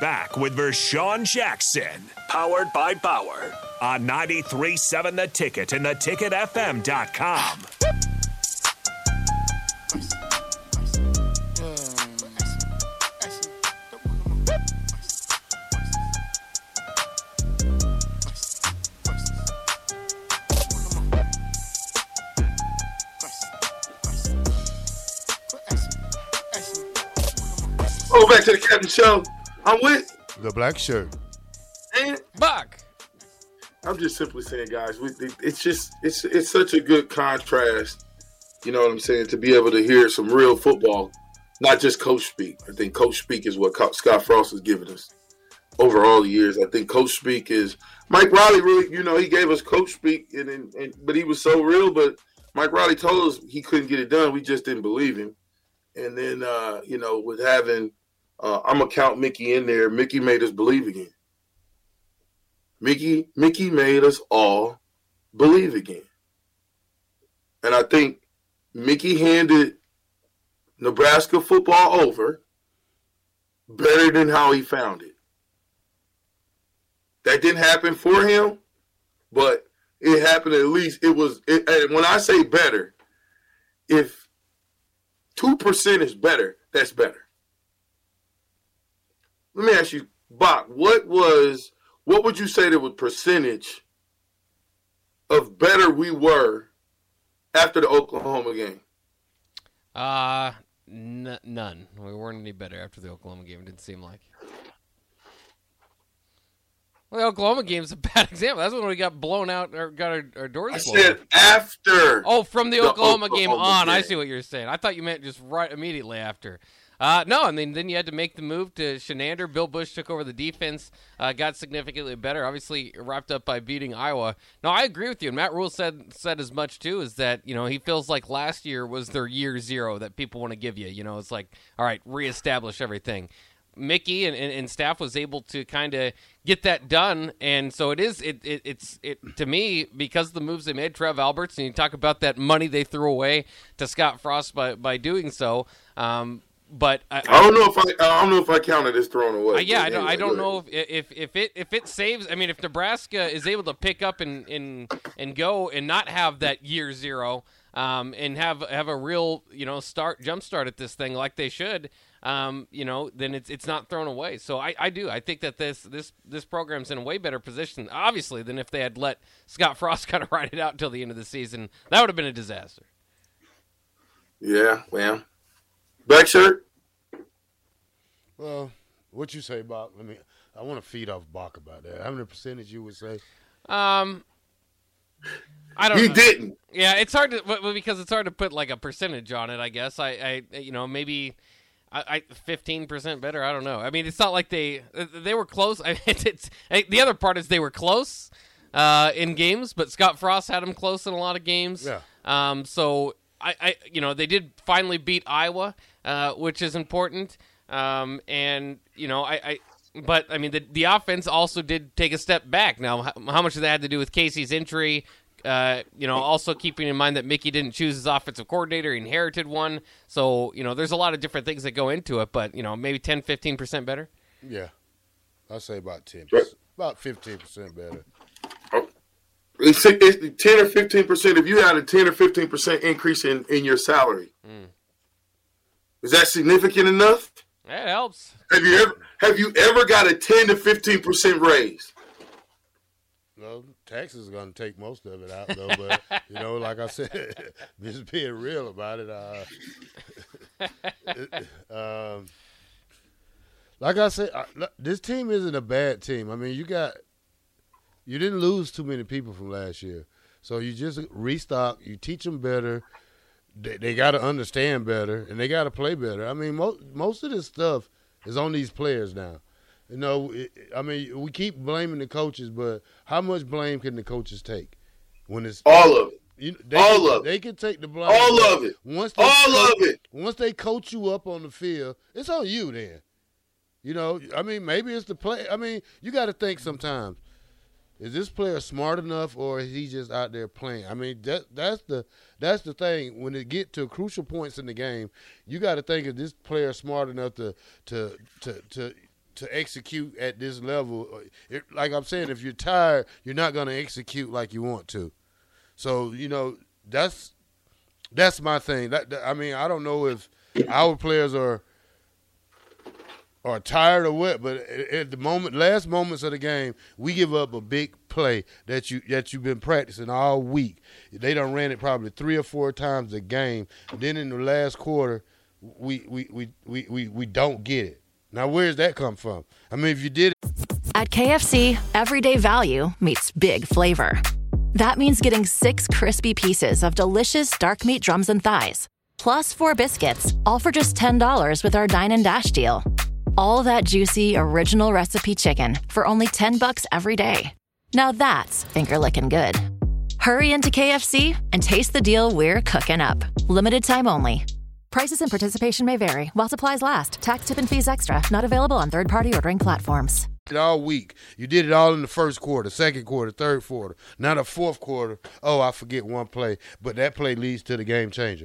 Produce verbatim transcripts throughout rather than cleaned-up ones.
back with Vershawn Jackson, powered by Bauer, on ninety-three point seven The Ticket and the ticket f m dot com. Oh, back to the Captain Show. I'm with the black shirt. And Buck. I'm just simply saying, guys, we, it's just it's it's such a good contrast. You know what I'm saying? To be able to hear some real football, not just coach speak. I think coach speak is what Scott Frost has given us over all the years. I think coach speak is Mike Riley. Really, you know, he gave us coach speak, and, and, and but he was so real. But Mike Riley told us he couldn't get it done. We just didn't believe him. And then, uh, you know, with having Uh, I'm going to count Mickey in there. Mickey made us believe again. Mickey Mickey made us all believe again. And I think Mickey handed Nebraska football over better than how he found it. That didn't happen for him, but it happened at least. It was, it, and when I say better, if two percent is better, that's better. Let me ask you, Bach, what was, what would you say the percentage of better we were after the Oklahoma game? Uh, n- none. We weren't any better after the Oklahoma game. It didn't seem like. Well, the Oklahoma game's a bad example. That's when we got blown out or got our, our doors I blown. said after. Oh, from the, the Oklahoma, Oklahoma game on. game. I see what you're saying. I thought you meant just right immediately after. Uh, no, and then, then you had to make the move to Shenander. Bill Bush took over the defense, uh, got significantly better, obviously wrapped up by beating Iowa. No, I agree with you, and Matt Rule said said as much, too, is that, you know, he feels like last year was their year zero that people want to give you. You know, it's like, all right, reestablish everything. Mickey and, and, and staff was able to kind of get that done, and so it is, it, it it's, it to me, because of the moves they made, Trev Alberts, and you talk about that money they threw away to Scott Frost by, by doing so, um, But I, I don't know if I I don't know if I counted as thrown away. Uh, yeah, I don't, anyway, I don't know if, if if it if it saves. I mean, if Nebraska is able to pick up and and, and go and not have that year zero, um, and have have a real you know start jump start at this thing like they should, um, you know, then it's it's not thrown away. So I, I do I think that this this this program's in a way better position, obviously, than if they had let Scott Frost kind of ride it out until the end of the season. That would have been a disaster. Yeah, well, black shirt. Well, what you say, Bach? Let me. I want to feed off Bach about that. How many percentage you would say? Um, I don't. He know. didn't. Yeah, it's hard to well, because it's hard to put like a percentage on it. I guess I, I you know, maybe I fifteen percent better. I don't know. I mean, it's not like they they were close. I, it's, it's the other part is they were close uh, in games, but Scott Frost had them close in a lot of games. Yeah. Um. So I, I you know, they did finally beat Iowa, uh, which is important. Um, and, you know, I, I but, I mean, the the offense also did take a step back. Now, how, how much of that had to do with Casey's injury? Uh, you know, also keeping in mind that Mickey didn't choose his offensive coordinator, he inherited one. So, you know, there's a lot of different things that go into it, but, you know, maybe ten, fifteen percent better? Yeah. I'll say about ten percent. Right. About fifteen percent better. Oh. It's, it's ten or fifteen percent. If you had a ten or fifteen percent increase in, in your salary, mm. is that significant enough? That helps. Have you ever have you ever got a ten to fifteen percent raise? Well, taxes are going to take most of it out, though. But you know, like I said, just being real about it. Uh, um, like I said, I, this team isn't a bad team. I mean, you got you didn't lose too many people from last year, so you just restock. You teach them better. They, they got to understand better, and they got to play better. I mean, most most of this stuff is on these players now. You know, it, I mean, we keep blaming the coaches, but how much blame can the coaches take when it's all of it? You, they all can, of they it. can take the blame. All of it. Once they all coach, of it. Once they coach you up on the field, it's on you then. You know, I mean, maybe it's the play. I mean, you got to think sometimes. Is this player smart enough, or is he just out there playing? I mean, that that's the that's the thing. When it get to crucial points in the game, you got to think, is this player smart enough to to to to to execute at this level. It, like I'm saying, if you're tired, you're not going to execute like you want to. So, you know, that's that's my thing. That, that I mean, I don't know if our players are are tired or what, but at the moment, last moments of the game, we give up a big play that you that you've been practicing all week. They done ran it probably three or four times a game. Then in the last quarter, we we we we we, we don't get it. Now, where's that come from? I mean, if you did it. At K F C, everyday value meets big flavor. That means getting six crispy pieces of delicious dark meat drums and thighs, plus four biscuits, all for just ten dollars with our Dine and Dash deal. All that juicy, original recipe chicken for only ten bucks every day. Now that's finger-licking good. Hurry into K F C and taste the deal we're cooking up. Limited time only. Prices and participation may vary while supplies last. Tax, tip, and fees extra. Not available on third-party ordering platforms. All week. You did it all in the first quarter, second quarter, third quarter. Now the fourth quarter, oh, I forget one play, but that play leads to the game changer.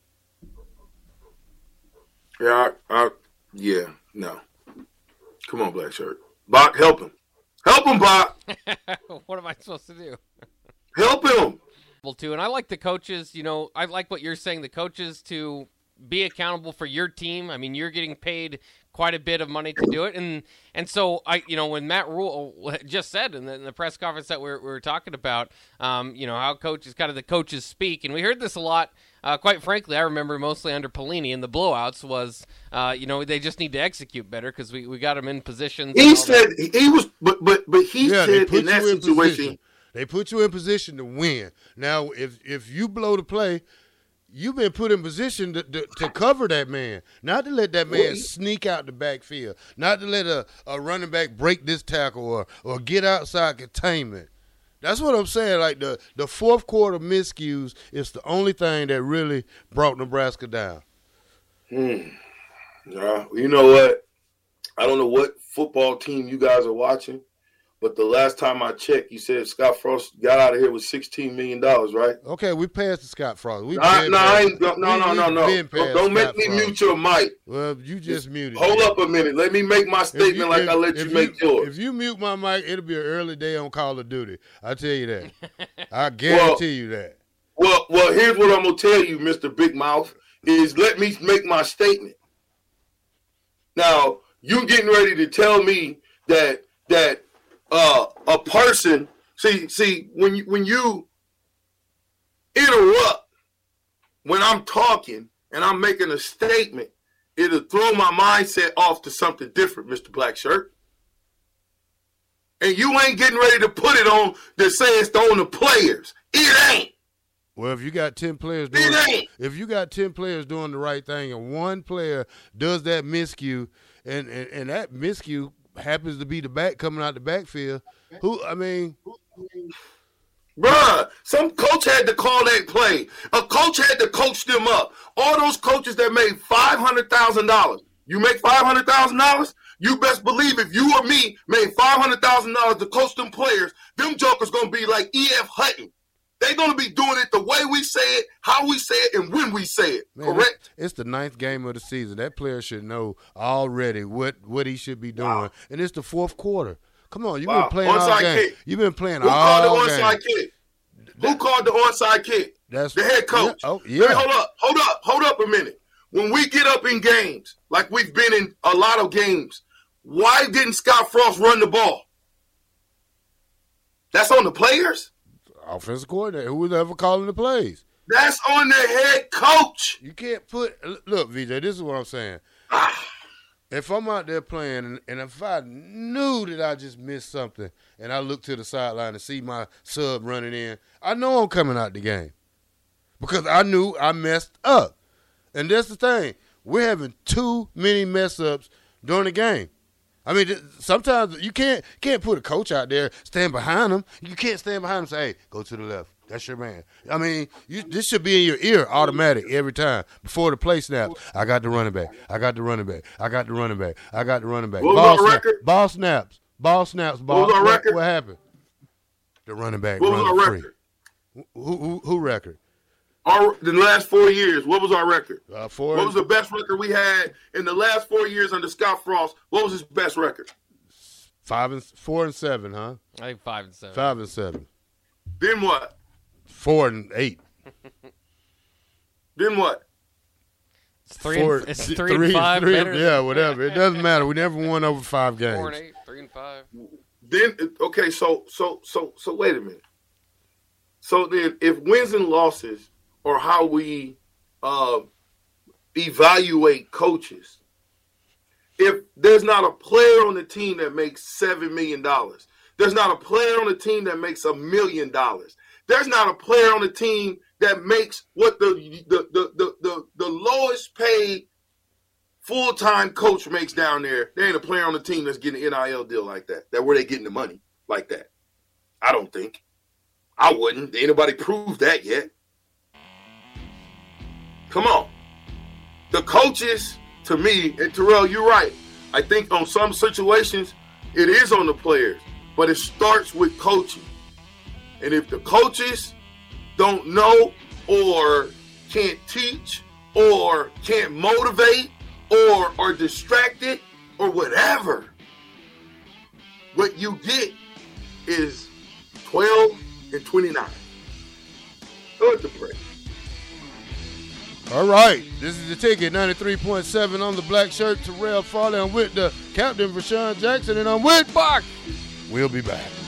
Yeah, I, I, yeah, no. Come on, Black Shirt. Bach, help him. Help him, Bach. What am I supposed to do? Help him. Too, and I like the coaches, you know, I like what you're saying, the coaches to be accountable for your team. I mean, you're getting paid quite a bit of money to do it. And and so, I, you know, when Matt Rule just said in the, in the press conference that we we're, we were talking about, um, you know, how coaches, kind of the coaches speak. And we heard this a lot, uh, quite frankly, I remember mostly under Pelini in the blowouts was, uh, you know, they just need to execute better because we, we got them in positions. He said that. he was, but but but he yeah, said in that in situation. Position. They put you in position to win. Now, if if you blow the play, you've been put in position to, to, to cover that man, not to let that man sneak out the backfield, not to let a, a running back break this tackle or, or get outside containment. That's what I'm saying. Like the, the fourth quarter miscues is the only thing that really brought Nebraska down. Hmm. Yeah, you know what? I don't know what football team you guys are watching. But the last time I checked, you said Scott Frost got out of here with sixteen million dollars, right? Okay, we passed the Scott Frost. We nah, nah, I ain't, no, no, we, no, no, no. Don't, don't make me Frost. mute your mic. Well, you just, just muted. Hold me. up a minute. Let me make my statement you, like if, I let you make you, yours. If you mute my mic, it'll be an early day on Call of Duty. I tell you that. I guarantee well, you that. Well, well, here's what I'm going to tell you, Mister Big Mouth, is let me make my statement. Now, you getting ready to tell me that that – Uh, a person, see, see, when you, when you interrupt, when I'm talking and I'm making a statement, it'll throw my mindset off to something different, Mister Black Shirt. And you ain't getting ready to put it on the say it's on the players. It ain't. Well, if you got ten players doing, if you got ten players doing the right thing, and one player does that miscue, and and, and that miscue happens to be the back coming out the backfield, who I mean, bruh, some coach had to call that play. A coach had to coach them up. All those coaches that made five hundred thousand dollars. You make five hundred thousand dollars. You best believe if you or me made five hundred thousand dollars to coach them players, them jokers gonna be like E F Hutton. They're going to be doing it the way we say it, how we say it, and when we say it. Man, correct? It's the ninth game of the season. That player should know already what, what he should be doing. Wow. And it's the fourth quarter. Come on, you've wow. been playing onside all game. Kick. You've been playing Who all game. Who called the onside game. kick? Who that, called the onside kick? That's the head coach. Yeah. Oh, yeah. Hey, hold up, hold up, hold up a minute. When we get up in games, like we've been in a lot of games, why didn't Scott Frost run the ball? That's on the players? Offensive coordinator, who was ever calling the plays? That's on the head coach. You can't put – look, V J, this is what I'm saying. If I'm out there playing and, and if I knew that I just missed something and I look to the sideline and see my sub running in, I know I'm coming out the game because I knew I messed up. And that's the thing. We're having too many mess-ups during the game. I mean, sometimes you can't can't put a coach out there, stand behind him. You can't stand behind him and say, hey, go to the left. That's your man. I mean, you, this should be in your ear automatic every time before the play snaps. I got the running back. I got the running back. I got the running back. I got the running back. What ball, was our record? Ball snaps. Ball snaps. Ball. What was our what, record? What happened? The running back What was our free. record? Who, who, who record? Our the last four years, what was our record? Uh, four. What was the best record we had in the last four years under Scott Frost? What was his best record? Five and four and seven, huh? I think five and seven. Five and seven. Then what? Four and eight. Then what? It's three. Four, and, it's three, three and five. Three, better yeah, than, whatever. It doesn't matter. We never won over five games. Four and eight, three and five. Then okay, so so so so wait a minute. So then, if wins and losses are how we uh, evaluate coaches, if there's not a player on the team that makes seven million dollars, there's not a player on the team that makes a million dollars, there's not a player on the team that makes what the the the the, the, the lowest paid full-time coach makes down there, there ain't a player on the team that's getting an N I L deal like that. That where they getting the money like that. I don't think. I wouldn't. Ain't nobody proved that yet. Come on. The coaches, to me, and Terrell, you're right. I think on some situations, it is on the players. But it starts with coaching. And if the coaches don't know or can't teach or can't motivate or are distracted or whatever, what you get is twelve and twenty-nine. Go at the break. All right. This is the ticket, ninety-three point seven on the black shirt. Terrell Farley. I'm with the captain, Rashawn Jackson, and I'm with Bach. We'll be back.